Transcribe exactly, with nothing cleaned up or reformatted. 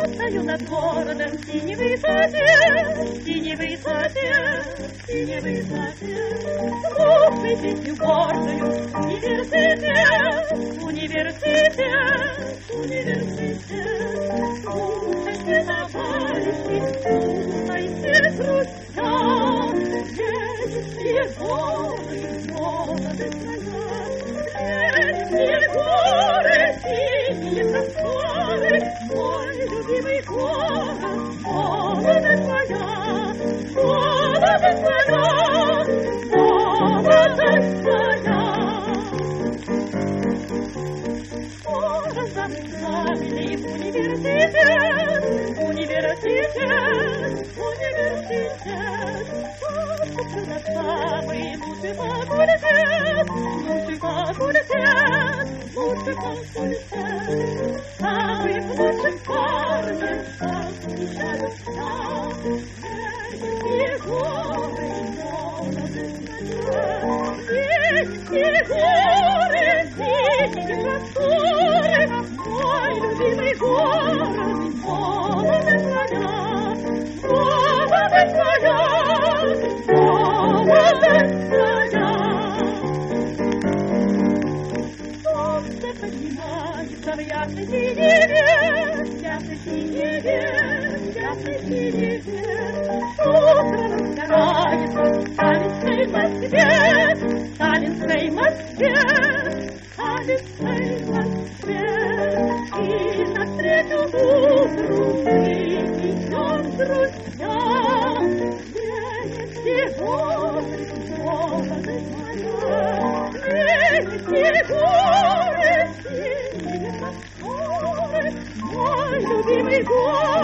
Стою над городом в синей высоте, в синей высоте, в синей высоте. Слушай песню гордую, университет, университет, университет. Слушайте, товарищи, слушайте, друзья, ленинские горы, молоды края, ленинские горы, синие просторы, мой любимый город, молодость моя, молодость моя, молодость моя. Скоро замыкали в университет, университет, университет. Это самый лучший факультет, лучший факультет, лучший факультет. Самый лучший парнем встречают я. Ленинские горы, молодость моя, ленинские горы, синие просторы, мой любимый город, молодость моя, молодость моя, молодость моя. Солнце поднимается в ясной синеве, ясной синеве, ясной синеве. Утро разгорается в сталинской Москве, сталинской Москве, сталинской Москве. И навстречу утру мы идем, друзья. Ленинские горы, молодость моя, ленинские горы, синие просторы, мой любимый город.